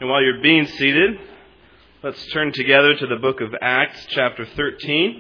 And while you're being seated, let's turn together to the book of Acts, chapter 13.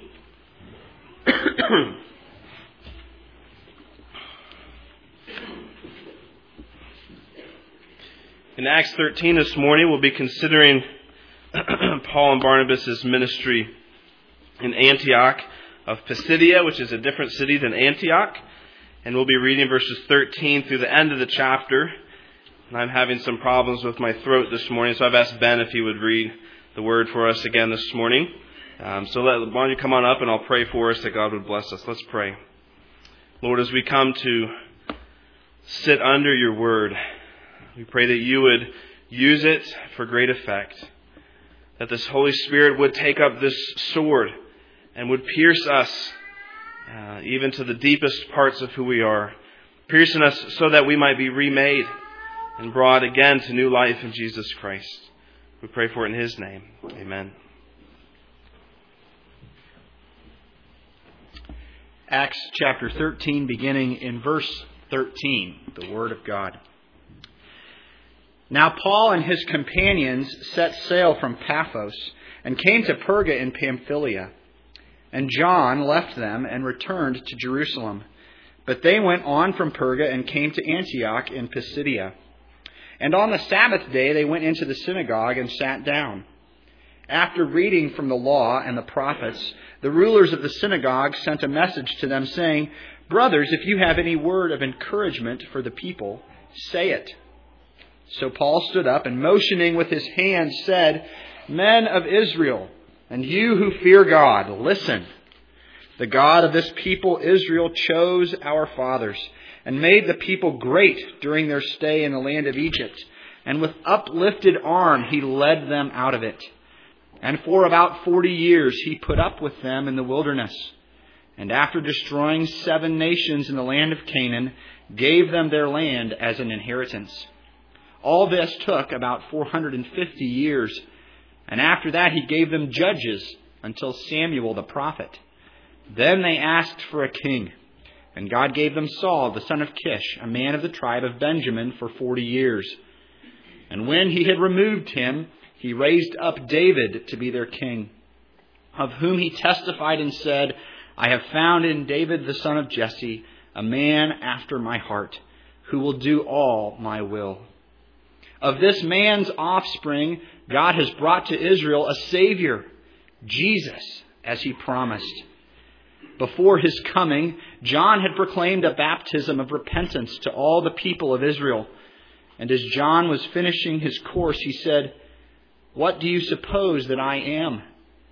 In Acts 13 this morning, we'll be considering Paul and Barnabas' ministry in Antioch of Pisidia, which is a different city than Antioch. And we'll be reading verses 13 through the end of the chapter. And I'm having some problems with my throat this morning, so I've asked Ben if he would read the word for us again this morning. Why don't you come on up and I'll pray for us that God would bless us. Let's pray. Lord, as we come to sit under your word, we pray that you would use it for great effect. That this Holy Spirit would take up this sword and would pierce us even to the deepest parts of who we are. Piercing us so that we might be remade and brought again to new life in Jesus Christ. We pray for it in His name. Amen. Acts chapter 13, beginning in verse 13, the Word of God. Now Paul and his companions set sail from Paphos and came to Perga in Pamphylia. And John left them and returned to Jerusalem. But they went on from Perga and came to Antioch in Pisidia. And on the Sabbath day they went into the synagogue and sat down. After reading from the law and the prophets, the rulers of the synagogue sent a message to them saying, "Brothers, if you have any word of encouragement for the people, say it." So Paul stood up and motioning with his hand said, "Men of Israel, and you who fear God, listen. The God of this people Israel chose our fathers and made the people great during their stay in the land of Egypt. And with uplifted arm he led them out of it. And for about 40 years he put up with them in the wilderness. And after destroying 7 nations in the land of Canaan, gave them their land as an inheritance. All this took about 450 years. And after that he gave them judges until Samuel the prophet. Then they asked for a king. And God gave them Saul, the son of Kish, a man of the tribe of Benjamin, for 40 years. And when he had removed him, he raised up David to be their king, of whom he testified and said, "I have found in David the son of Jesse a man after my heart, who will do all my will." Of this man's offspring, God has brought to Israel a Savior, Jesus, as he promised. Before his coming, John had proclaimed a baptism of repentance to all the people of Israel. And as John was finishing his course, he said, "What do you suppose that I am?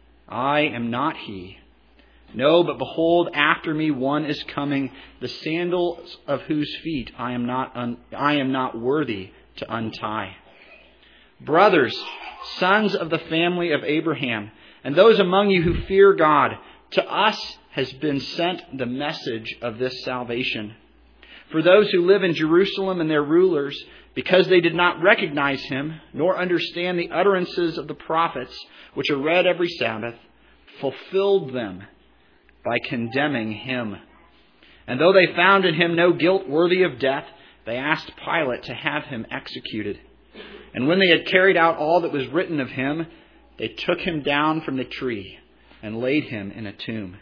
I am not he. No, but behold, after me one is coming, the sandals of whose feet I am not worthy to untie. Brothers, sons of the family of Abraham, and those among you who fear God, to us has been sent the message of this salvation. For those who live in Jerusalem and their rulers, because they did not recognize him, nor understand the utterances of the prophets, which are read every Sabbath, fulfilled them by condemning him. And though they found in him no guilt worthy of death, they asked Pilate to have him executed. And when they had carried out all that was written of him, they took him down from the tree and laid him in a tomb.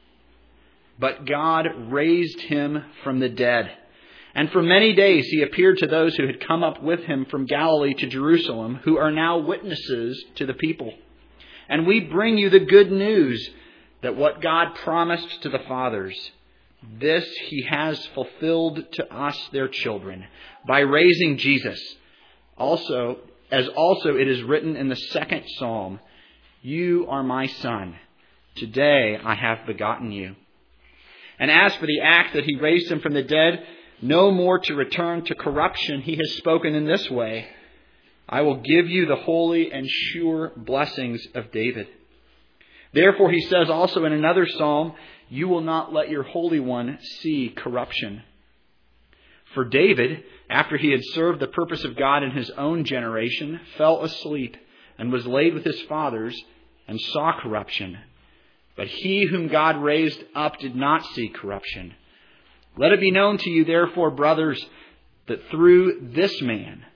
But God raised him from the dead. And for many days he appeared to those who had come up with him from Galilee to Jerusalem, who are now witnesses to the people. And we bring you the good news that what God promised to the fathers, this he has fulfilled to us, their children, by raising Jesus. Also it is written in the 2nd Psalm, "You are my son. Today I have begotten you." And as for the act that he raised him from the dead, no more to return to corruption, he has spoken in this way, "I will give you the holy and sure blessings of David." Therefore he says also in another psalm, "You will not let your Holy One see corruption." For David, after he had served the purpose of God in his own generation, fell asleep and was laid with his fathers and saw corruption. But he whom God raised up did not see corruption. Let it be known to you, therefore, brothers, that through this man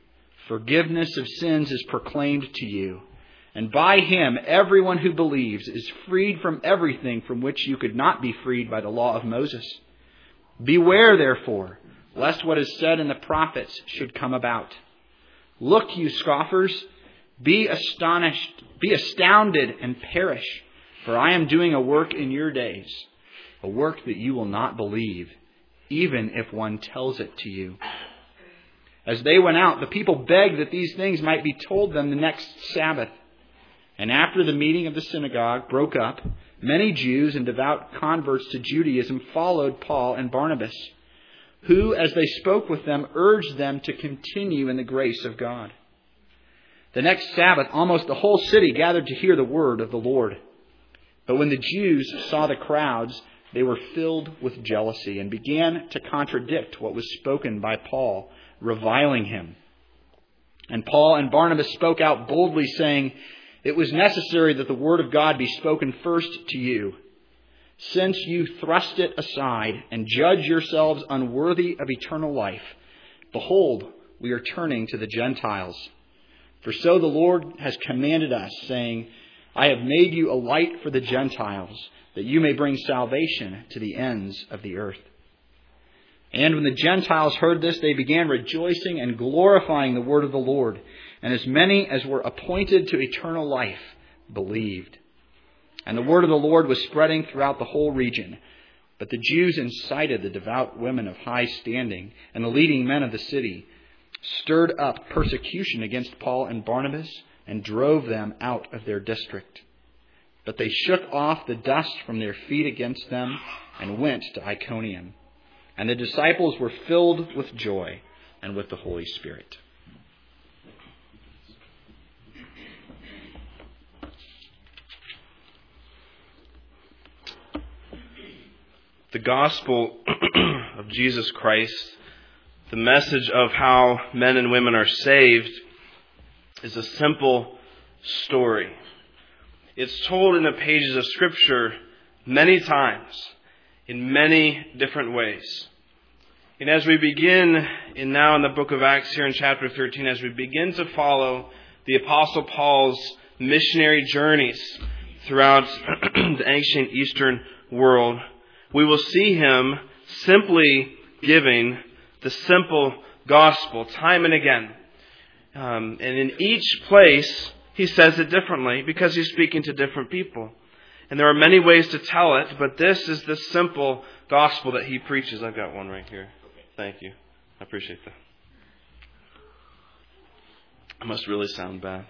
Forgiveness of sins is proclaimed to you, and by him everyone who believes is freed from everything from which you could not be freed by the law of Moses. Beware, therefore, lest what is said in the prophets should come about. Look, you scoffers, be astounded and perish, for I am doing a work in your days, a work that you will not believe, even if one tells it to you. As they went out, the people begged that these things might be told them the next Sabbath. And after the meeting of the synagogue broke up, many Jews and devout converts to Judaism followed Paul and Barnabas, who, as they spoke with them, urged them to continue in the grace of God. The next Sabbath, almost the whole city gathered to hear the word of the Lord. But when the Jews saw the crowds, they were filled with jealousy and began to contradict what was spoken by Paul, reviling him. And Paul and Barnabas spoke out boldly, saying, "It was necessary that the word of God be spoken first to you. Since you thrust it aside and judge yourselves unworthy of eternal life, behold, we are turning to the Gentiles. For so the Lord has commanded us, saying, I have made you a light for the Gentiles, that you may bring salvation to the ends of the earth." And when the Gentiles heard this, they began rejoicing and glorifying the word of the Lord. And as many as were appointed to eternal life believed. And the word of the Lord was spreading throughout the whole region. But the Jews incited the devout women of high standing and the leading men of the city, stirred up persecution against Paul and Barnabas, and drove them out of their district. But they shook off the dust from their feet against them and went to Iconium. And the disciples were filled with joy and with the Holy Spirit. The gospel of Jesus Christ, the message of how men and women are saved, is a simple story. It's told in the pages of Scripture many times, in many different ways. And as we begin now in the book of Acts here in chapter 13, as we begin to follow the Apostle Paul's missionary journeys throughout the ancient Eastern world, we will see him simply giving the simple gospel time and again. And in each place, he says it differently because he's speaking to different people. And there are many ways to tell it, but this is the simple gospel that he preaches. I've got one right here. Thank you. I appreciate that. I must really sound bad.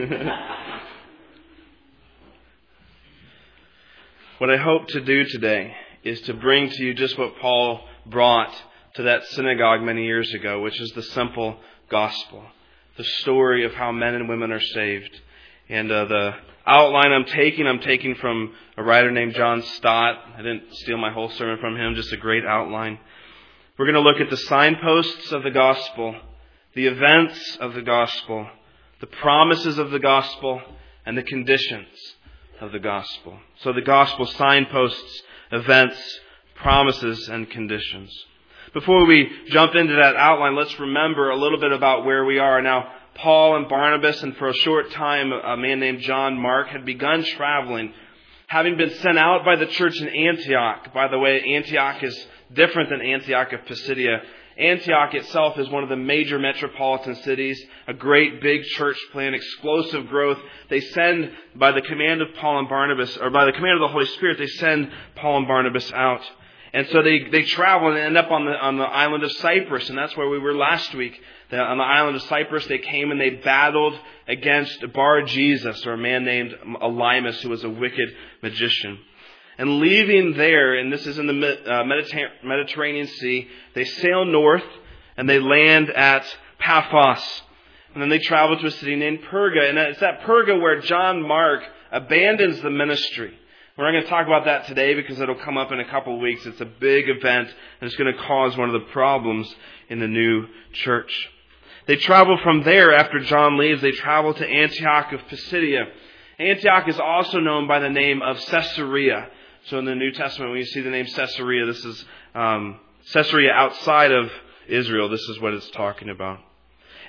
What I hope to do today is to bring to you just what Paul brought to that synagogue many years ago, which is the simple gospel. The story of how men and women are saved. And the outline I'm taking from a writer named John Stott. I didn't steal my whole sermon from him, just a great outline. We're going to look at the signposts of the gospel, the events of the gospel, the promises of the gospel, and the conditions of the gospel. So the gospel signposts, events, promises, and conditions. Before we jump into that outline, let's remember a little bit about where we are. Now, Paul and Barnabas, and for a short time, a man named John Mark, had begun traveling, having been sent out by the church in Antioch. By the way, Antioch is different than Antioch of Pisidia. Antioch itself is one of the major metropolitan cities, a great big church plan, explosive growth. They send, by the command of Paul and Barnabas, or by the command of the Holy Spirit, they send Paul and Barnabas out. And so they travel and end up on the island of Cyprus, and that's where we were last week. On the island of Cyprus, they came and they battled against Bar-Jesus, or a man named Elymas, who was a wicked magician. And leaving there, and this is in the Mediterranean Sea, they sail north and they land at Paphos. And then they travel to a city named Perga. And it's at Perga where John Mark abandons the ministry. We're not going to talk about that today because it'll come up in a couple of weeks. It's a big event and it's going to cause one of the problems in the new church. They travel from there after John leaves. They travel to Antioch of Pisidia. Antioch is also known by the name of Caesarea. So in the New Testament, when you see the name Caesarea, this is Caesarea outside of Israel. This is what it's talking about.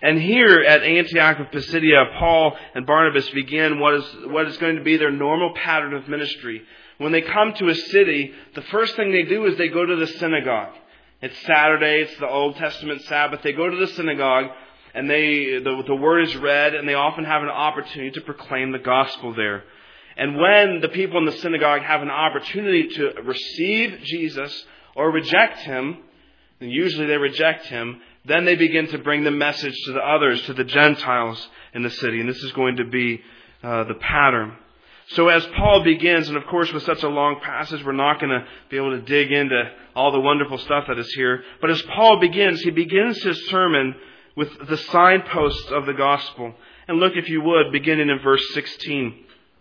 And here at Antioch of Pisidia, Paul and Barnabas begin what is going to be their normal pattern of ministry. When they come to a city, the first thing they do is they go to the synagogue. It's Saturday, it's the Old Testament Sabbath. They go to the synagogue and the word is read, and they often have an opportunity to proclaim the gospel there. And when the people in the synagogue have an opportunity to receive Jesus or reject Him, and usually they reject Him, then they begin to bring the message to the others, to the Gentiles in the city. And this is going to be the pattern. So as Paul begins, and of course with such a long passage, we're not going to be able to dig into all the wonderful stuff that is here. But as Paul begins, he begins his sermon with the signposts of the gospel. And look, if you would, beginning in verse 16.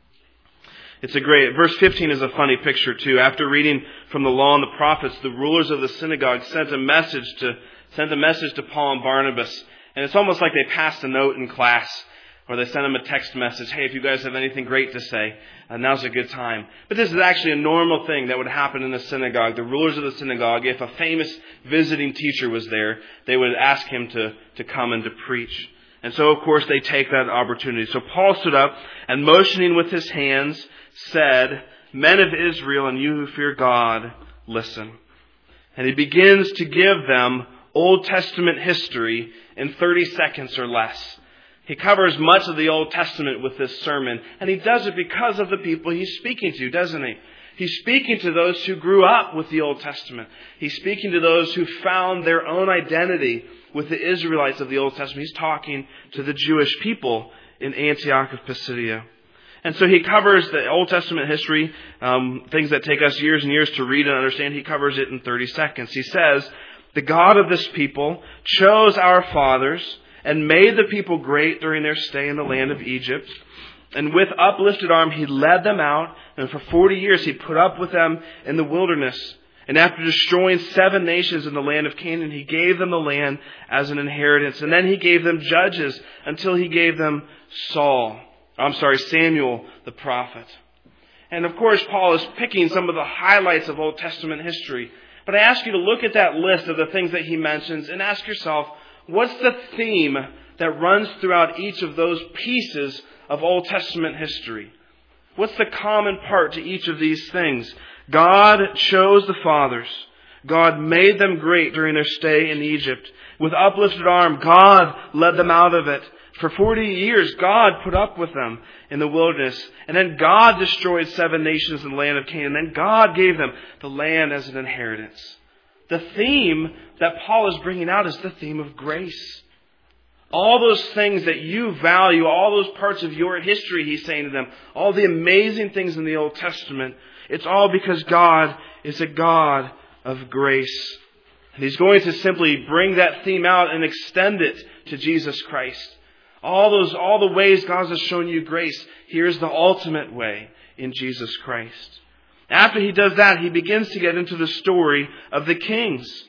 Verse 15 is a funny picture too. After reading from the law and the prophets, the rulers of the synagogue sent a message to Paul and Barnabas. And it's almost like they passed a note in class, or they sent them a text message. Hey, if you guys have anything great to say, now's a good time. But this is actually a normal thing that would happen in a synagogue. The rulers of the synagogue, if a famous visiting teacher was there, they would ask him to come and to preach. And so, of course, they take that opportunity. So Paul stood up and, motioning with his hands, said, "Men of Israel, and you who fear God, listen." And he begins to give them Old Testament history in 30 seconds or less. He covers much of the Old Testament with this sermon, and he does it because of the people he's speaking to, doesn't he? He's speaking to those who grew up with the Old Testament. He's speaking to those who found their own identity with the Israelites of the Old Testament. He's talking to the Jewish people in Antioch of Pisidia. And so he covers the Old Testament history, things that take us years and years to read and understand. He covers it in 30 seconds. He says, "The God of this people chose our fathers and made the people great during their stay in the land of Egypt. And with uplifted arm he led them out, and for 40 years he put up with them in the wilderness. And after destroying 7 nations in the land of Canaan, he gave them the land as an inheritance. And then he gave them judges until he gave them Samuel the prophet." And of course, Paul is picking some of the highlights of Old Testament history. But I ask you to look at that list of the things that he mentions and ask yourself, what's the theme that runs throughout each of those pieces of Old Testament history? What's the common part to each of these things? God chose the fathers. God made them great during their stay in Egypt. With uplifted arm, God led them out of it. For 40 years, God put up with them in the wilderness. And then God destroyed 7 nations in the land of Canaan. And then God gave them the land as an inheritance. The theme that Paul is bringing out is the theme of grace. All those things that you value, all those parts of your history, he's saying to them, all the amazing things in the Old Testament, it's all because God is a God of grace. And he's going to simply bring that theme out and extend it to Jesus Christ. All the ways God has shown you grace, here's the ultimate way in Jesus Christ. After he does that, he begins to get into the story of the kings.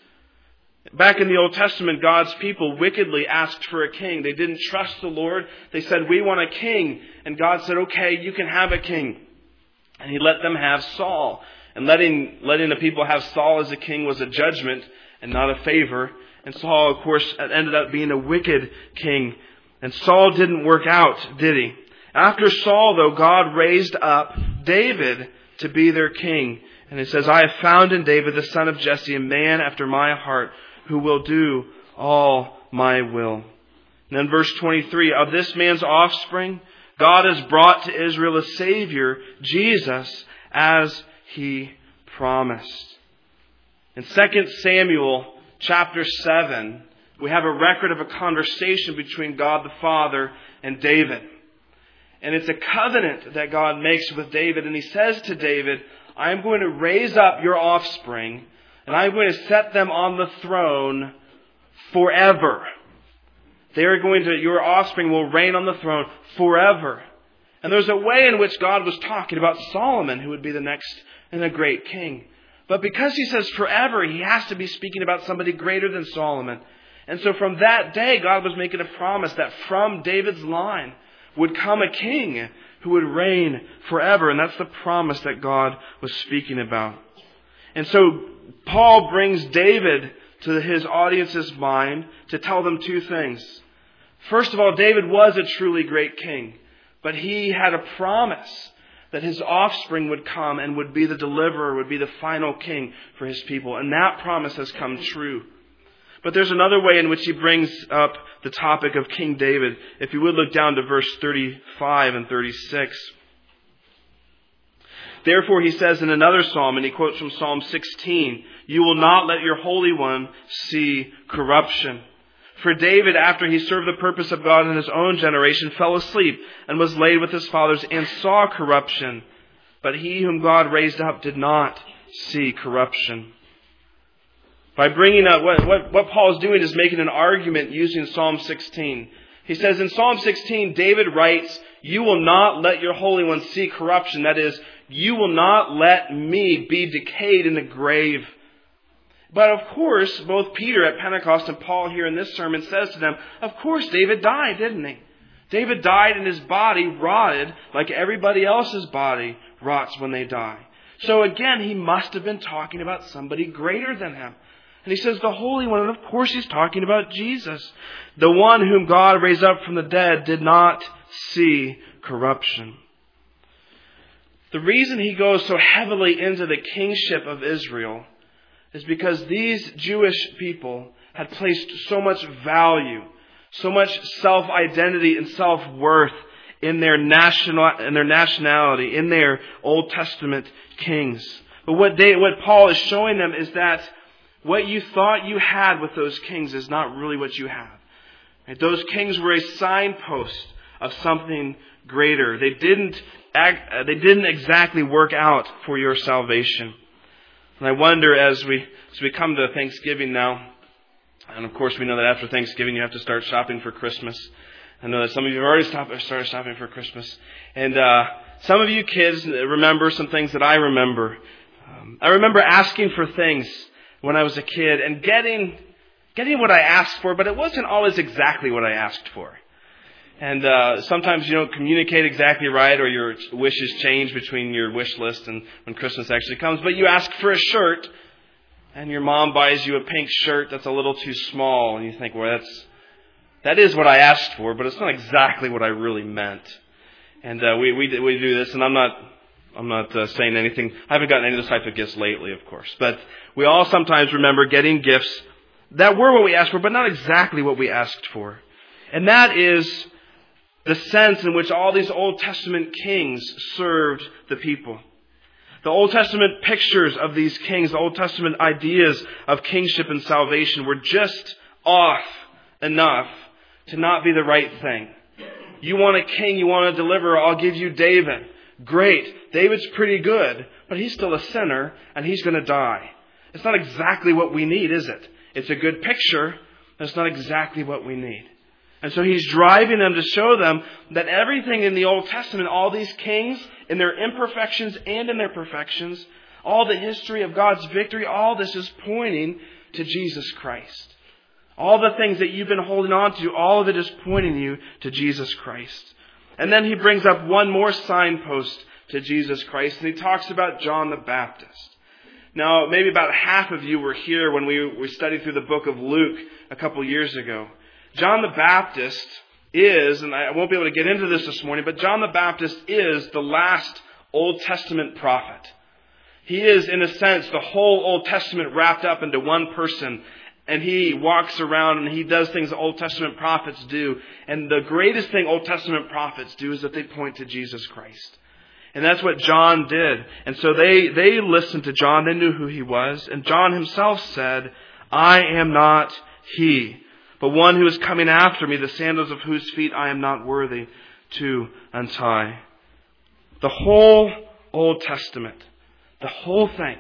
Back in the Old Testament, God's people wickedly asked for a king. They didn't trust the Lord. They said, "We want a king." And God said, "Okay, you can have a king." And he let them have Saul. And letting the people have Saul as a king was a judgment and not a favor. And Saul, of course, ended up being a wicked king. And Saul didn't work out, did he? After Saul, though, God raised up David to be their king. And it says, "I have found in David the son of Jesse a man after my heart who will do all my will." And then verse 23, "Of this man's offspring, God has brought to Israel a Savior, Jesus, as he promised." In 2 Samuel chapter 7, we have a record of a conversation between God the Father and David. And it's a covenant that God makes with David. And he says to David, "I am going to raise up your offspring, and I'm going to set them on the throne forever." Your offspring will reign on the throne forever. And there's a way in which God was talking about Solomon, who would be the next and a great king. But because he says forever, he has to be speaking about somebody greater than Solomon. And so from that day, God was making a promise that from David's line would come a king who would reign forever. And that's the promise that God was speaking about. And so Paul brings David to his audience's mind to tell them 2 things. First of all, David was a truly great king, but he had a promise that his offspring would come and would be the deliverer, would be the final king for his people. And that promise has come true. But there's another way in which he brings up the topic of King David. If you would look down to verse 35 and 36. Therefore, he says in another psalm, and he quotes from Psalm 16, "You will not let your Holy One see corruption." For David, after he served the purpose of God in his own generation, fell asleep and was laid with his fathers and saw corruption. But he whom God raised up did not see corruption. By bringing up what Paul is doing is making an argument using Psalm 16. He says in Psalm 16, David writes, "You will not let your Holy One see corruption." That is, you will not let me be decayed in the grave. But of course, both Peter at Pentecost and Paul here in this sermon says to them, of course David died, didn't he? David died and his body rotted like everybody else's body rots when they die. So again, he must have been talking about somebody greater than him. And he says the Holy One, and of course he's talking about Jesus. The one whom God raised up from the dead did not see corruption. The reason he goes so heavily into the kingship of Israel is because these Jewish people had placed so much value, so much self-identity and self-worth in their nationality, in their Old Testament kings. But what Paul is showing them is that what you thought you had with those kings is not really what you have. Right? Those kings were a signpost of something greater. They didn't exactly work out for your salvation. And I wonder as we come to Thanksgiving now, and of course we know that after Thanksgiving you have to start shopping for Christmas. I know that some of you have already started shopping for Christmas. And some of you kids remember some things that I remember. I remember asking for things when I was a kid and getting what I asked for, but it wasn't always exactly what I asked for. And sometimes you don't communicate exactly right, or your wishes change between your wish list and when Christmas actually comes. But you ask for a shirt, and your mom buys you a pink shirt that's a little too small, and you think, well, that is what I asked for, but it's not exactly what I really meant. And we do this, and I'm not saying anything. I haven't gotten any of this type of gifts lately, of course. But we all sometimes remember getting gifts that were what we asked for, but not exactly what we asked for. And that is the sense in which all these Old Testament kings served the people. The Old Testament pictures of these kings, the Old Testament ideas of kingship and salvation were just off enough to not be the right thing. You want a king, you want a deliverer, I'll give you David. Great. David's pretty good, but he's still a sinner and he's going to die. It's not exactly what we need, is it? It's a good picture, but it's not exactly what we need. And so he's driving them to show them that everything in the Old Testament, all these kings, in their imperfections and in their perfections, all the history of God's victory, all this is pointing to Jesus Christ. All the things that you've been holding on to, all of it is pointing you to Jesus Christ. And then he brings up one more signpost to Jesus Christ, and he talks about John the Baptist. Now, maybe about half of you were here when we studied through the book of Luke a couple years ago. John the Baptist is, and I won't be able to get into this morning, but John the Baptist is the last Old Testament prophet. He is, in a sense, the whole Old Testament wrapped up into one person. And he walks around and he does things that Old Testament prophets do. And the greatest thing Old Testament prophets do is that they point to Jesus Christ. And that's what John did. And so they listened to John. They knew who he was. And John himself said, "I am not he, but one who is coming after me, the sandals of whose feet I am not worthy to untie." The whole Old Testament, the whole thing,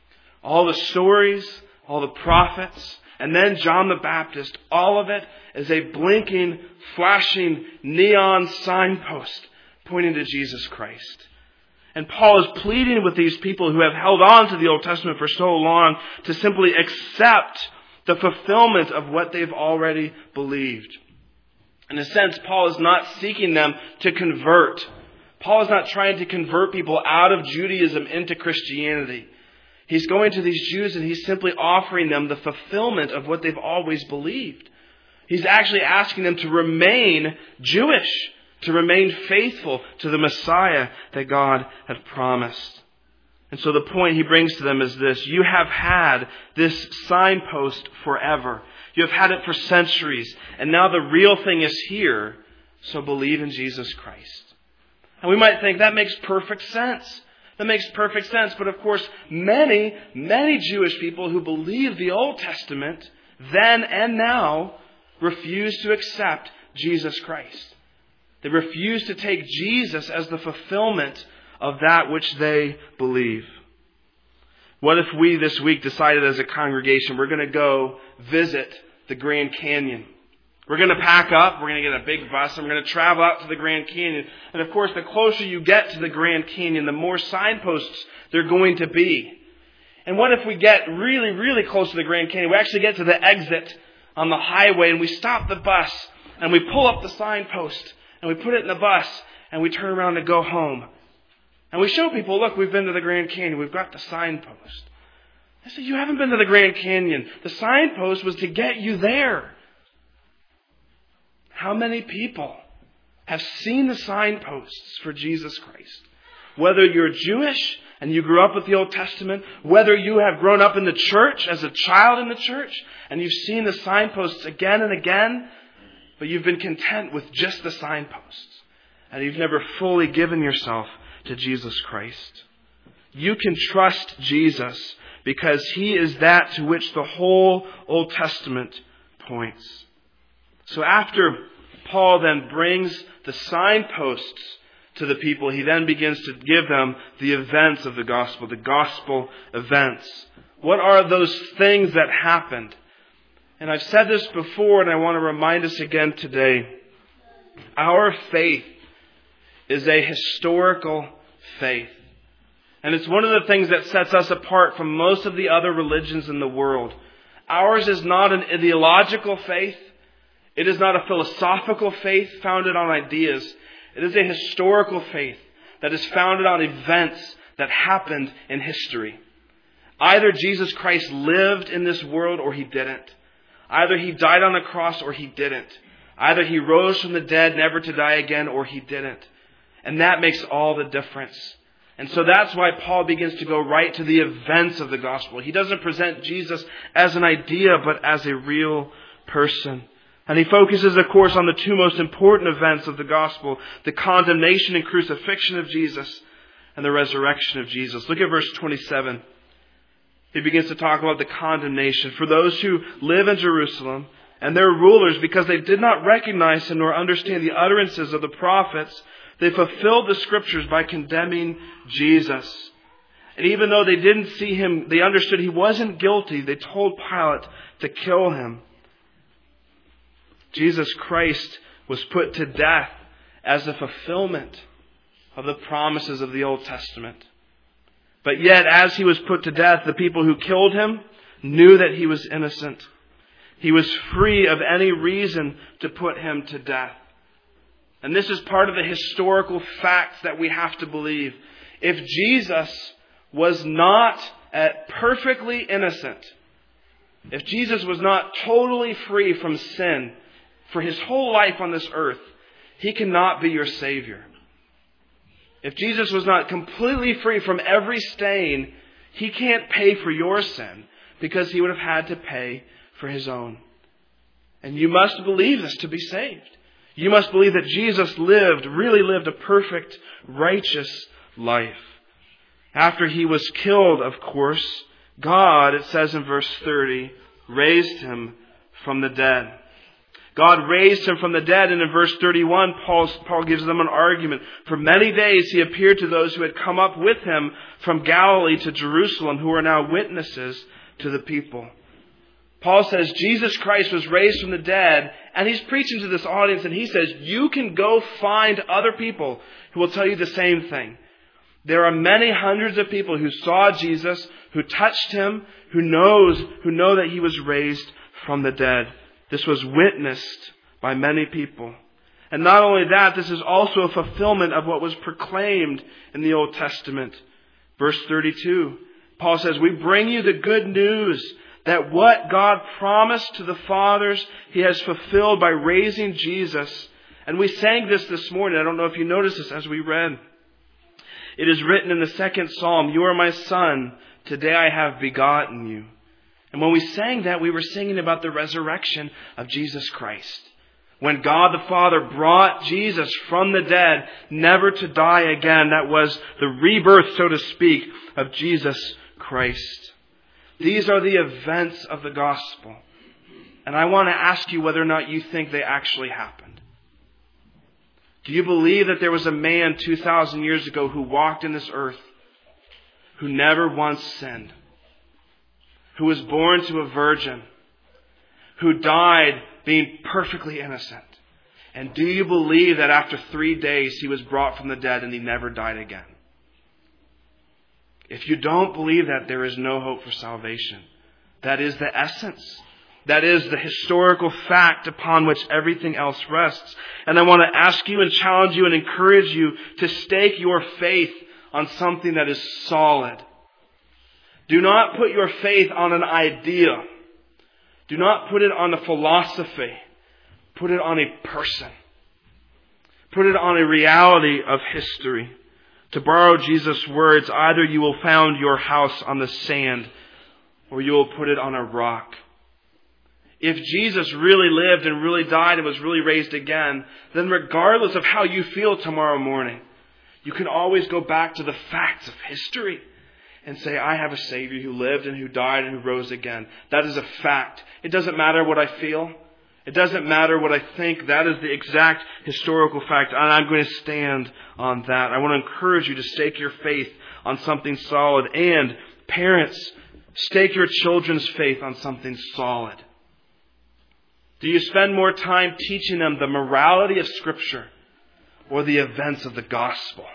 all the stories, all the prophets, and then John the Baptist, all of it is a blinking, flashing, neon signpost pointing to Jesus Christ. And Paul is pleading with these people who have held on to the Old Testament for so long to simply accept the fulfillment of what they've already believed. In a sense, Paul is not seeking them to convert. Paul is not trying to convert people out of Judaism into Christianity. He's going to these Jews and he's simply offering them the fulfillment of what they've always believed. He's actually asking them to remain Jewish, to remain faithful to the Messiah that God had promised. And so the point he brings to them is this: you have had this signpost forever. You have had it for centuries. And now the real thing is here. So believe in Jesus Christ. And we might think that makes perfect sense. That makes perfect sense. But of course, many Jewish people who believe the Old Testament then and now refuse to accept Jesus Christ. They refuse to take Jesus as the fulfillment of that which they believe. What if we this week decided as a congregation we're going to go visit the Grand Canyon? We're going to pack up, we're going to get a big bus, and we're going to travel out to the Grand Canyon. And of course, the closer you get to the Grand Canyon, the more signposts there are going to be. And what if we get really, really close to the Grand Canyon? We actually get to the exit on the highway, and we stop the bus, and we pull up the signpost, and we put it in the bus, and we turn around and go home. And we show people, look, we've been to the Grand Canyon. We've got the signpost. I said, you haven't been to the Grand Canyon. The signpost was to get you there. How many people have seen the signposts for Jesus Christ? Whether you're Jewish and you grew up with the Old Testament, whether you have grown up in the church as a child in the church and you've seen the signposts again and again, but you've been content with just the signposts and you've never fully given yourself to Jesus Christ. You can trust Jesus because He is that to which the whole Old Testament points. So after Paul then brings the signposts to the people, he then begins to give them the events of the gospel events. What are those things that happened? And I've said this before, and I want to remind us again today. Our faith is a historical faith. And it's one of the things that sets us apart from most of the other religions in the world. Ours is not an ideological faith. It is not a philosophical faith founded on ideas. It is a historical faith that is founded on events that happened in history. Either Jesus Christ lived in this world or He didn't. Either He died on a cross or He didn't. Either He rose from the dead never to die again or He didn't. And that makes all the difference. And so that's why Paul begins to go right to the events of the gospel. He doesn't present Jesus as an idea, but as a real person. And he focuses, of course, on the two most important events of the gospel: the condemnation and crucifixion of Jesus and the resurrection of Jesus. Look at verse 27. He begins to talk about the condemnation for those who live in Jerusalem and their rulers, because they did not recognize Him nor understand the utterances of the prophets. They fulfilled the Scriptures by condemning Jesus. And even though they didn't see Him, they understood He wasn't guilty. They told Pilate to kill Him. Jesus Christ was put to death as a fulfillment of the promises of the Old Testament. But yet, as He was put to death, the people who killed Him knew that He was innocent. He was free of any reason to put Him to death. And this is part of the historical facts that we have to believe. If Jesus was not perfectly innocent, if Jesus was not totally free from sin for His whole life on this earth, He cannot be your Savior. If Jesus was not completely free from every stain, He can't pay for your sin because He would have had to pay for His own. And you must believe this to be saved. You must believe that Jesus really lived a perfect, righteous life. After He was killed, of course, God, it says in verse 30, raised Him from the dead. God raised Him from the dead, and in verse 31, Paul gives them an argument. For many days He appeared to those who had come up with Him from Galilee to Jerusalem, who are now witnesses to the people. Paul says Jesus Christ was raised from the dead, and he's preaching to this audience, and he says, you can go find other people who will tell you the same thing. There are many hundreds of people who saw Jesus, who touched Him, who know that He was raised from the dead. This was witnessed by many people. And not only that, this is also a fulfillment of what was proclaimed in the Old Testament. Verse 32, Paul says, we bring you the good news that what God promised to the fathers, He has fulfilled by raising Jesus. And we sang this morning. I don't know if you noticed this as we read. It is written in the second Psalm, "You are my son. Today I have begotten you." And when we sang that, we were singing about the resurrection of Jesus Christ. When God the Father brought Jesus from the dead, never to die again. That was the rebirth, so to speak, of Jesus Christ. These are the events of the gospel. And I want to ask you whether or not you think they actually happened. Do you believe that there was a man 2,000 years ago who walked in this earth, who never once sinned, who was born to a virgin, who died being perfectly innocent? And do you believe that after 3 days He was brought from the dead and He never died again? If you don't believe that, there is no hope for salvation. That is the essence. That is the historical fact upon which everything else rests. And I want to ask you and challenge you and encourage you to stake your faith on something that is solid. Do not put your faith on an idea. Do not put it on a philosophy. Put it on a person. Put it on a reality of history. To borrow Jesus' words, either you will found your house on the sand or you will put it on a rock. If Jesus really lived and really died and was really raised again, then regardless of how you feel tomorrow morning, you can always go back to the facts of history and say, I have a Savior who lived and who died and who rose again. That is a fact. It doesn't matter what I feel. It doesn't matter what I think. That is the exact historical fact. And I'm going to stand on that. I want to encourage you to stake your faith on something solid. And parents, stake your children's faith on something solid. Do you spend more time teaching them the morality of Scripture or the events of the gospel?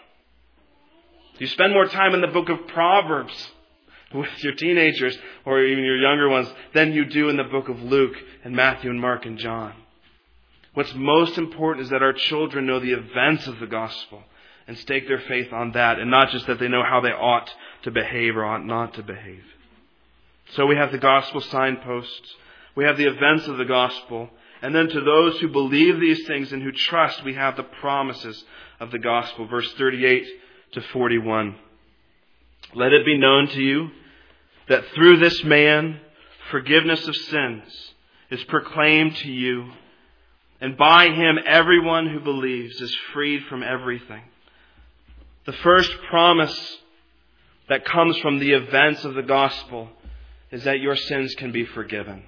Do you spend more time in the book of Proverbs with your teenagers or even your younger ones than you do in the book of Luke and Matthew and Mark and John? What's most important is that our children know the events of the gospel and stake their faith on that, and not just that they know how they ought to behave or ought not to behave. So we have the gospel signposts. We have the events of the gospel. And then to those who believe these things and who trust, we have the promises of the gospel. Verse 38 to 41. Let it be known to you that through this man forgiveness of sins is proclaimed to you, and by him everyone who believes is freed from everything. The first promise that comes from the events of the gospel is that your sins can be forgiven.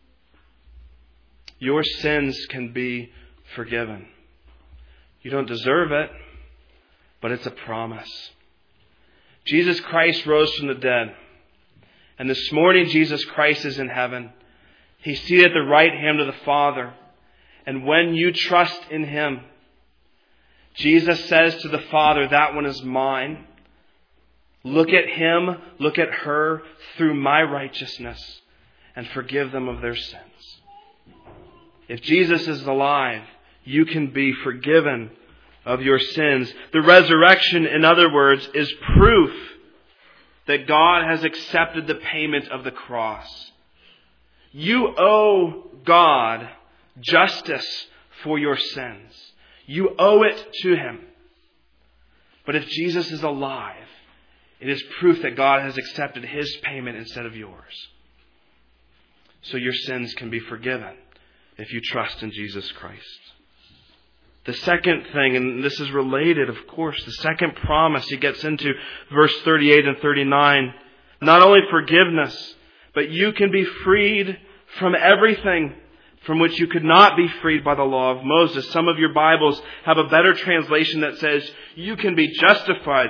Your sins can be forgiven. You don't deserve it, but it's a promise. Jesus Christ rose from the dead. And this morning Jesus Christ is in heaven. He's seated at the right hand of the Father. And when you trust in Him, Jesus says to the Father, that one is mine. Look at him, look at her through my righteousness and forgive them of their sins. If Jesus is alive, you can be forgiven of your sins. The resurrection, in other words, is proof that God has accepted the payment of the cross. You owe God justice for your sins. You owe it to Him. But if Jesus is alive, it is proof that God has accepted His payment instead of yours. So your sins can be forgiven if you trust in Jesus Christ. The second thing, and this is related, of course, the second promise he gets into verse 38 and 39. Not only forgiveness, but you can be freed from everything from which you could not be freed by the law of Moses. Some of your Bibles have a better translation that says you can be justified.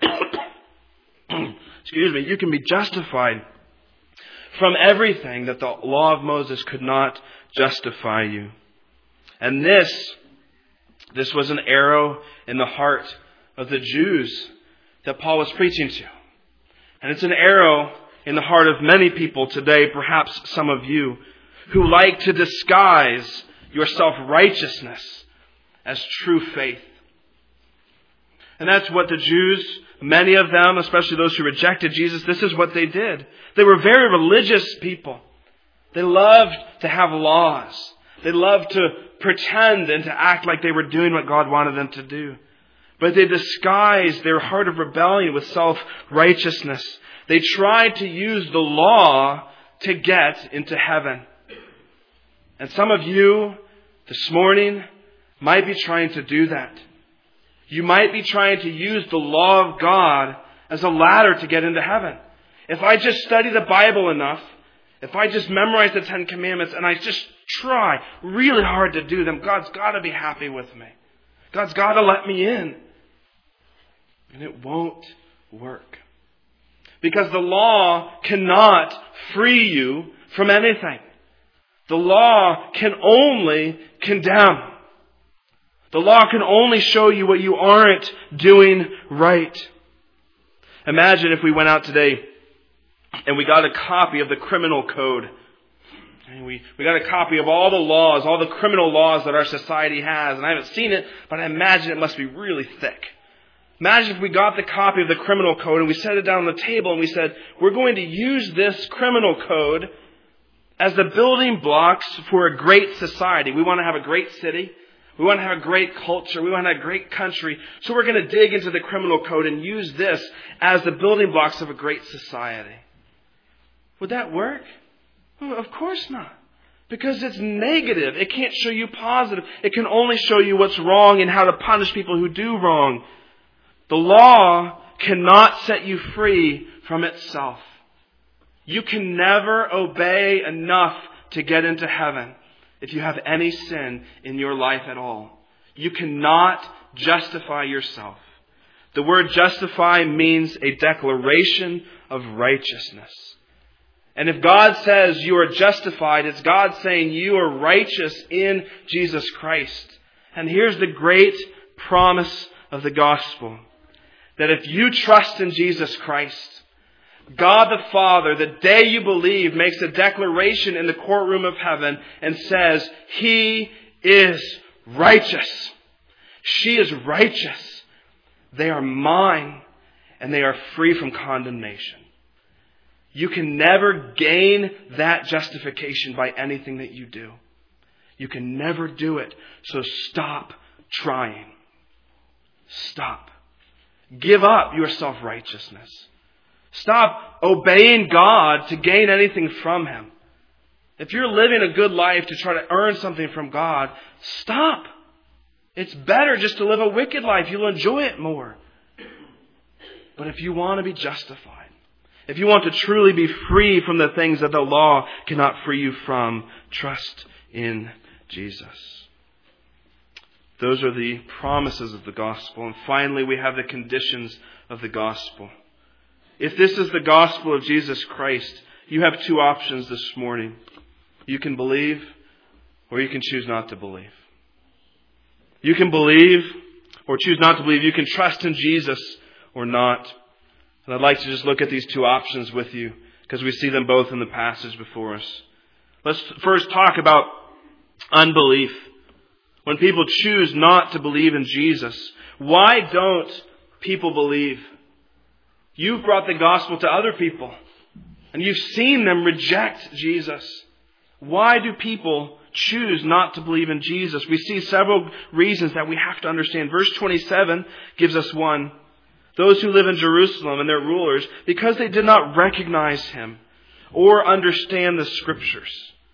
You can be justified from everything that the law of Moses could not justify you. And this was an arrow in the heart of the Jews that Paul was preaching to. And it's an arrow in the heart of many people today, perhaps some of you, who like to disguise your self-righteousness as true faith. And that's what the Jews, many of them, especially those who rejected Jesus, this is what they did. They were very religious people. They loved to have laws. They loved to pretend and to act like they were doing what God wanted them to do. But they disguised their heart of rebellion with self-righteousness. They tried to use the law to get into heaven. And some of you this morning might be trying to do that. You might be trying to use the law of God as a ladder to get into heaven. If I just study the Bible enough, if I just memorize the 10 Commandments and I just try really hard to do them, God's got to be happy with me. God's got to let me in. And it won't work. Because the law cannot free you from anything. The law can only condemn. The law can only show you what you aren't doing right. Imagine if we went out today and we got a copy of the criminal code. And we got a copy of all the laws, all the criminal laws that our society has. And I haven't seen it, but I imagine it must be really thick. Imagine if we got the copy of the criminal code and we set it down on the table and we said, we're going to use this criminal code as the building blocks for a great society. We want to have a great city. We want to have a great culture. We want to have a great country. So we're going to dig into the criminal code and use this as the building blocks of a great society. Would that work? Well, of course not. Because it's negative. It can't show you positive. It can only show you what's wrong and how to punish people who do wrong. The law cannot set you free from itself. You can never obey enough to get into heaven if you have any sin in your life at all. You cannot justify yourself. The word justify means a declaration of righteousness. And if God says you are justified, it's God saying you are righteous in Jesus Christ. And here's the great promise of the gospel. That if you trust in Jesus Christ, God the Father, the day you believe, makes a declaration in the courtroom of heaven and says, He is righteous. She is righteous. They are mine and they are free from condemnation. You can never gain that justification by anything that you do. You can never do it. So stop trying. Stop. Give up your self-righteousness. Stop obeying God to gain anything from Him. If you're living a good life to try to earn something from God, stop. It's better just to live a wicked life. You'll enjoy it more. But if you want to be justified, if you want to truly be free from the things that the law cannot free you from, trust in Jesus. Those are the promises of the gospel. And finally, we have the conditions of the gospel. If this is the gospel of Jesus Christ, you have two options this morning. You can believe or you can choose not to believe. You can believe or choose not to believe. You can trust in Jesus or not. And I'd like to just look at these two options with you because we see them both in the passage before us. Let's first talk about unbelief. When people choose not to believe in Jesus, why don't people believe? You've brought the gospel to other people, and you've seen them reject Jesus. Why do people choose not to believe in Jesus? We see several reasons that we have to understand. Verse 27 gives us one. Those who live in Jerusalem and their rulers, because they did not recognize Him or understand the Scriptures.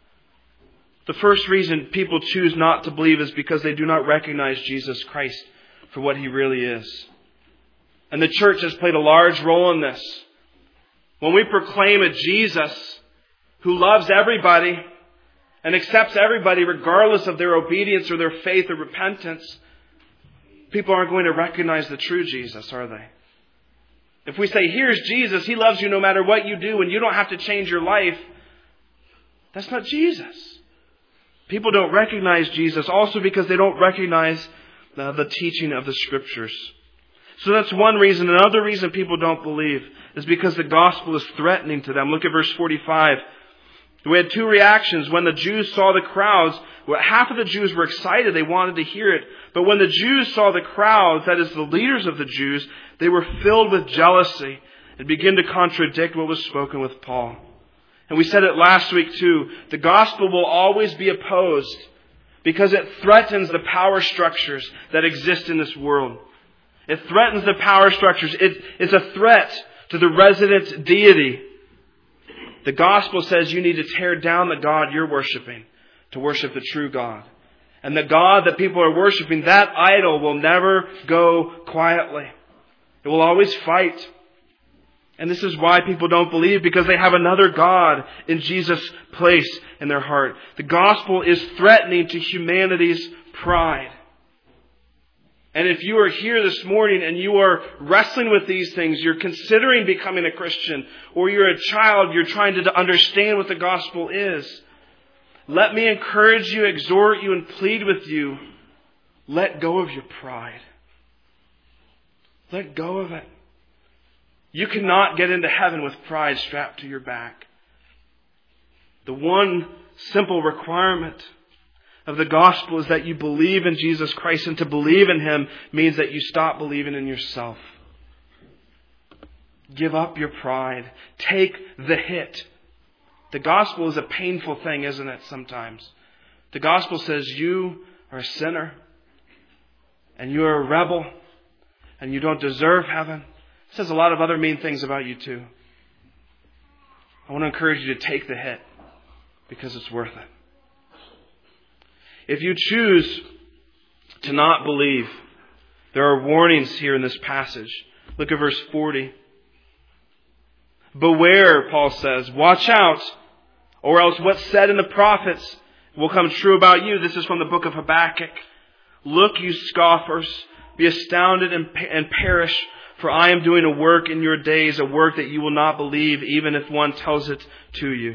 The first reason people choose not to believe is because they do not recognize Jesus Christ for what He really is. And the church has played a large role in this. When we proclaim a Jesus who loves everybody and accepts everybody regardless of their obedience or their faith or repentance, people aren't going to recognize the true Jesus, are they? If we say, here's Jesus, He loves you no matter what you do and you don't have to change your life, that's not Jesus. People don't recognize Jesus also because they don't recognize the teaching of the Scriptures. So that's one reason. Another reason people don't believe is because the gospel is threatening to them. Look at verse 45. We had two reactions. When the Jews saw the crowds, half of the Jews were excited. They wanted to hear it. But when the Jews saw the crowds, that is the leaders of the Jews, they were filled with jealousy and began to contradict what was spoken with Paul. And we said it last week too. The gospel will always be opposed because it threatens the power structures that exist in this world. It threatens the power structures. It's a threat to the resident deity. The gospel says you need to tear down the God you're worshiping to worship the true God. And the God that people are worshiping, that idol will never go quietly. It will always fight. And this is why people don't believe, because they have another God in Jesus' place in their heart. The gospel is threatening to humanity's pride. And if you are here this morning and you are wrestling with these things, you're considering becoming a Christian, or you're a child, you're trying to understand what the gospel is, let me encourage you, exhort you, and plead with you. Let go of your pride. Let go of it. You cannot get into heaven with pride strapped to your back. The one simple requirement of the gospel is that you believe in Jesus Christ, and to believe in Him means that you stop believing in yourself. Give up your pride. Take the hit. The gospel is a painful thing, isn't it, sometimes? The gospel says you are a sinner, and you are a rebel, and you don't deserve heaven. It says a lot of other mean things about you too. I want to encourage you to take the hit, because it's worth it. If you choose to not believe, there are warnings here in this passage. Look at verse 40. Beware, Paul says, watch out, or else what's said in the prophets will come true about you. This is from the book of Habakkuk. Look, you scoffers, be astounded and perish, for I am doing a work in your days, a work that you will not believe, even if one tells it to you.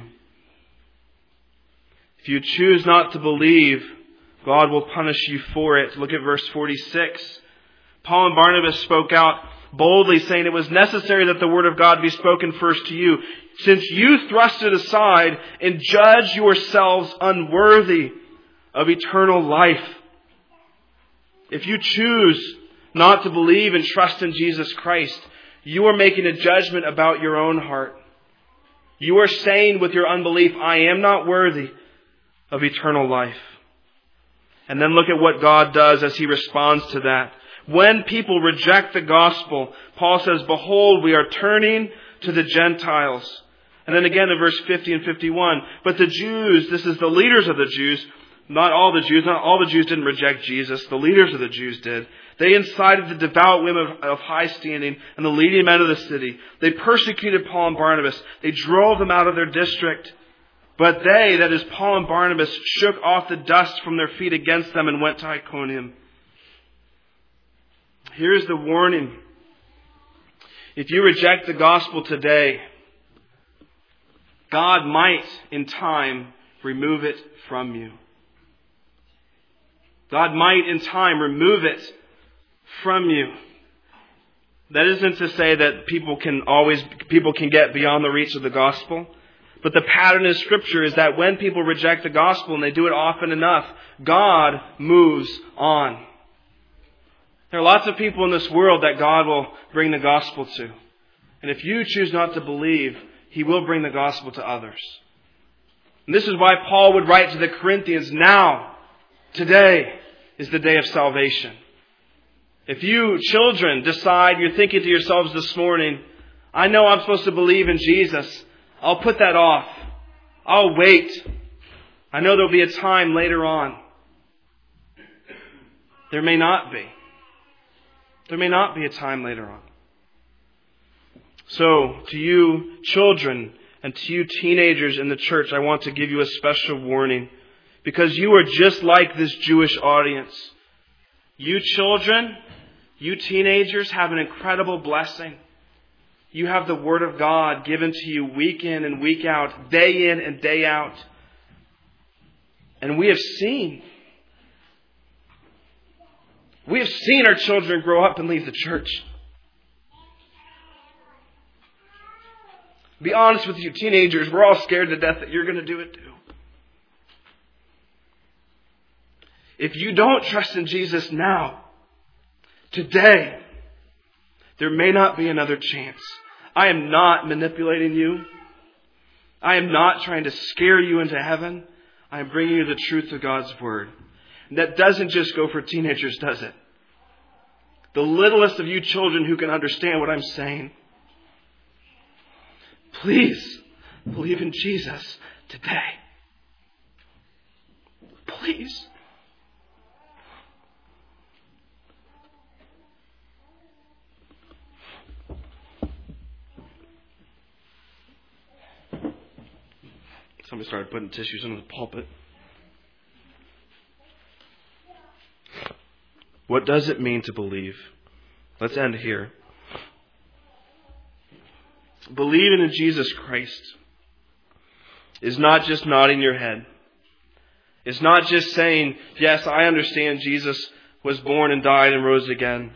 If you choose not to believe, God will punish you for it. Look at verse 46. Paul and Barnabas spoke out boldly, saying it was necessary that the word of God be spoken first to you, since you thrust it aside and judge yourselves unworthy of eternal life. If you choose not to believe and trust in Jesus Christ, you are making a judgment about your own heart. You are saying with your unbelief, I am not worthy of eternal life. And then look at what God does as He responds to that. When people reject the gospel, Paul says, behold, we are turning to the Gentiles. And then again in verse 50 and 51, but the Jews, this is the leaders of the Jews, not all the Jews didn't reject Jesus. The leaders of the Jews did. They incited the devout women of high standing and the leading men of the city. They persecuted Paul and Barnabas. They drove them out of their district. But they, that is Paul and Barnabas, shook off the dust from their feet against them and went to Iconium. Here's the warning. If you reject the gospel today, God might, in time, remove it from you. God might, in time, remove it from you. That isn't to say that people can get beyond the reach of the gospel. But the pattern in Scripture is that when people reject the gospel, and they do it often enough, God moves on. There are lots of people in this world that God will bring the gospel to. And if you choose not to believe, He will bring the gospel to others. And this is why Paul would write to the Corinthians, now, today is the day of salvation. If you children decide, you're thinking to yourselves this morning, I know I'm supposed to believe in Jesus. I'll put that off. I'll wait. I know there'll be a time later on. There may not be. There may not be a time later on. So, to you children and to you teenagers in the church, I want to give you a special warning. Because you are just like this Jewish audience. You children, you teenagers have an incredible blessing. You have the Word of God given to you week in and week out, day in and day out. And we have seen our children grow up and leave the church. Be honest with you, teenagers, we're all scared to death that you're going to do it too. If you don't trust in Jesus now, today, there may not be another chance. I am not manipulating you. I am not trying to scare you into heaven. I am bringing you the truth of God's Word. And that doesn't just go for teenagers, does it? The littlest of you children who can understand what I'm saying, please believe in Jesus today. Please. Somebody started putting tissues in the pulpit. What does it mean to believe? Let's end here. Believing in Jesus Christ is not just nodding your head. It's not just saying, yes, I understand Jesus was born and died and rose again.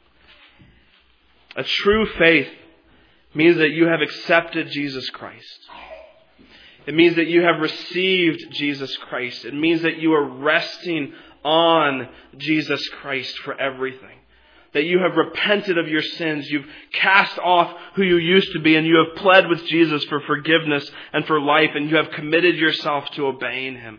A true faith means that you have accepted Jesus Christ. It means that you have received Jesus Christ. It means that you are resting on Jesus Christ for everything. That you have repented of your sins. You've cast off who you used to be, and you have pled with Jesus for forgiveness and for life, and you have committed yourself to obeying Him.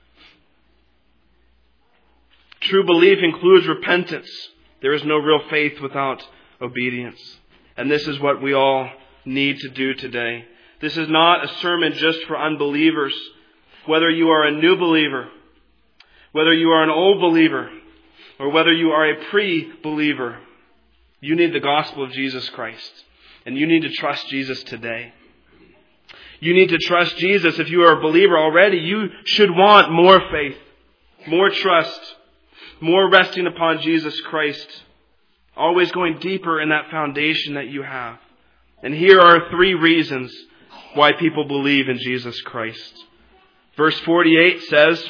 True belief includes repentance. There is no real faith without obedience. And this is what we all need to do today. This is not a sermon just for unbelievers. Whether you are a new believer, whether you are an old believer, or whether you are a pre-believer, you need the gospel of Jesus Christ. And you need to trust Jesus today. You need to trust Jesus. If you are a believer already, you should want more faith, more trust, more resting upon Jesus Christ. Always going deeper in that foundation that you have. And here are 3 reasons why people believe in Jesus Christ. Verse 48 says,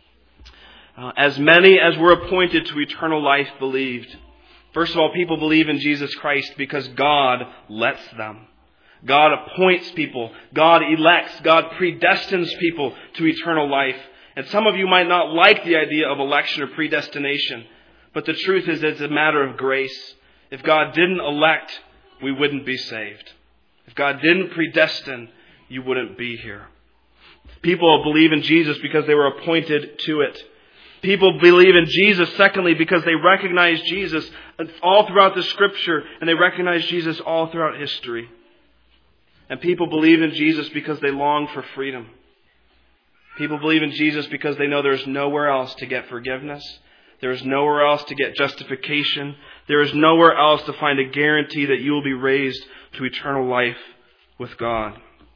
as many as were appointed to eternal life believed. First of all, people believe in Jesus Christ because God lets them. God appoints people. God elects. God predestines people to eternal life. And some of you might not like the idea of election or predestination. But the truth is it's a matter of grace. If God didn't elect, we wouldn't be saved. If God didn't predestine, you wouldn't be here. People believe in Jesus because they were appointed to it. People believe in Jesus, secondly, because they recognize Jesus all throughout the Scripture, and they recognize Jesus all throughout history. And people believe in Jesus because they long for freedom. People believe in Jesus because they know there's nowhere else to get forgiveness. There is nowhere else to get justification. There is nowhere else to find a guarantee that you will be raised to eternal life with God.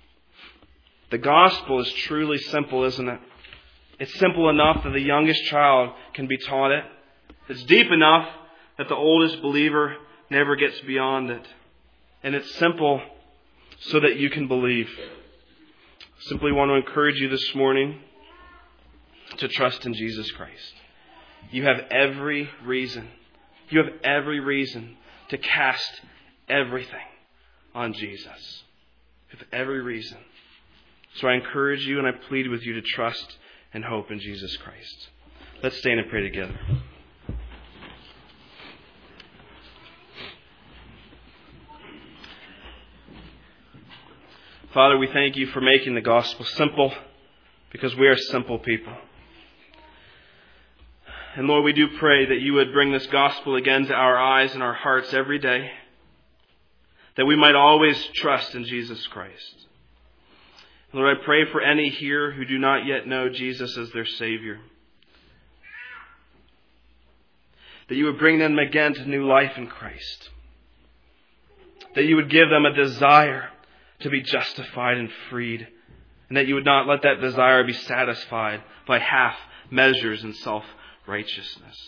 The gospel is truly simple, isn't it? It's simple enough that the youngest child can be taught it. It's deep enough that the oldest believer never gets beyond it. And it's simple so that you can believe. Simply want to encourage you this morning to trust in Jesus Christ. You have every reason to cast everything on Jesus. You have every reason. So I encourage you and I plead with you to trust and hope in Jesus Christ. Let's stand and pray together. Father, we thank you for making the gospel simple because we are simple people. And Lord, we do pray that you would bring this gospel again to our eyes and our hearts every day, that we might always trust in Jesus Christ. Lord, I pray for any here who do not yet know Jesus as their Savior, that you would bring them again to new life in Christ, that you would give them a desire to be justified and freed, and that you would not let that desire be satisfied by half measures and self-righteousness.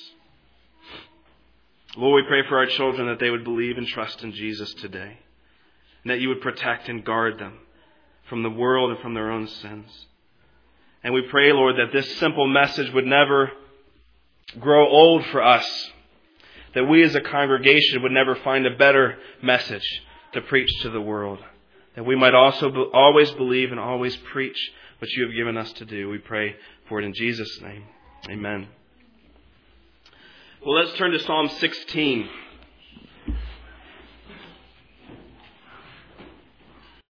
Lord, we pray for our children that they would believe and trust in Jesus today, and that you would protect and guard them from the world and from their own sins. And we pray, Lord, that this simple message would never grow old for us, that we as a congregation would never find a better message to preach to the world, that we might also always believe and always preach what you have given us to do. We pray for it in Jesus' name. Amen. Well, let's turn to Psalm 16.